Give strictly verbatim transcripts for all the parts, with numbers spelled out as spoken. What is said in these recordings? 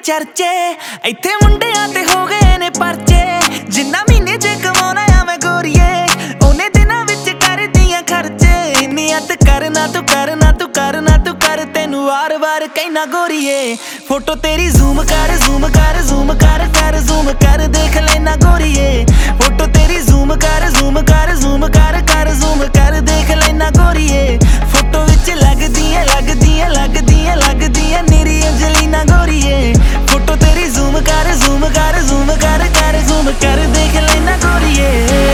चर्चे इत्थे मुंडियां ते हो गए ने परचे जिन्ना महीने च कमाउणा आ मैं गोरीए ओने दिनां विच करदियां खर्चे नियत करना तू करना तू करना तू कर तेनू वार वार कहना गोरीए फोटो तेरी जूम कर जूम कर जूम कर कर जूम कर देख लेना गोरीए फोटो तेरी जूम कर जूम कर जूम कर कर जूम कर देख लेना गोरीए फोटो विच लगदियां लगदियां लगदियां लगदियां निरी अंजलिना गोरीए फोटो तेरी जूम कर जूम कर जूम कर कर जूम कर देख लेना गोरीए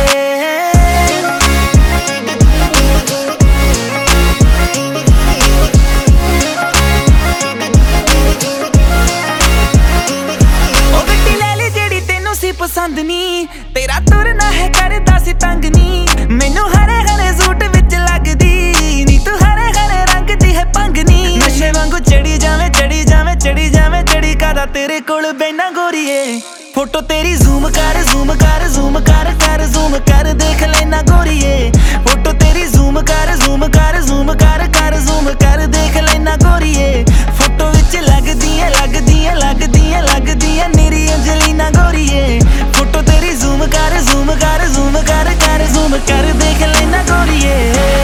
पसंद नी तेरा तुरना है करदा सी तंग नी मैनू हरे हरे सूट विच लगदी नी तू हरे हरे रंग दी है पंग नी नशे वांगू चढ़ी जावे चढ़ी जावे चढ़ी जावे चढ़ी कादा तेरे कोल बैना गोरीए फोटो तेरी जूम कर जूम कर जूम कर कर जूम कर देख लेना गोरीए फोटो तेरी जूम कर जूम कर जूम कर कर जूम कर देख लेना गोरीए फोटो विच लगदियां लगदियां लगदियां लगदियां निरी अंजलिना गोरीए फोटो तेरी जूम कर जूम कर जूम कर कर जूम कर देख लेना गोरीए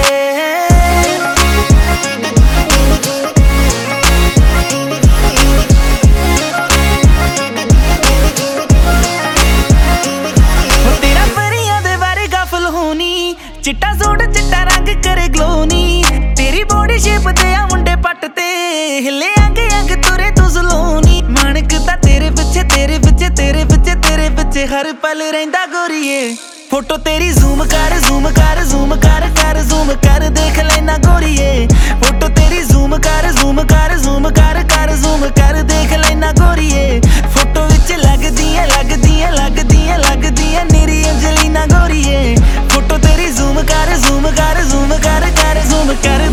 तेरा परियां दे बारे गफल होनी चिट्टा सूट चिट्टा रंग करे ग्लो नी तेरी बॉडी शेप ते आ मुंडे पट ते हिले अंग अंग तुरे तू सलोनी माणक दा तेरे पिछे तेरे पिछे तेरे पिछे तेरे पिछे हर पल रहिंदा गोरीए फोटो तेरी जूम कर जूम कर जूम कर कर जूम कर देख लेना गोरीए फोटो तेरी जूम कर जूम कर जूम कर कर जूम कर देख लेना गोरीए फोटो विच लगदियां लगदियां लगदियां लगदियां निरी अंजलिना गोरीए फोटो तेरी जूम कर जूम कर जूम कर कर जूम कर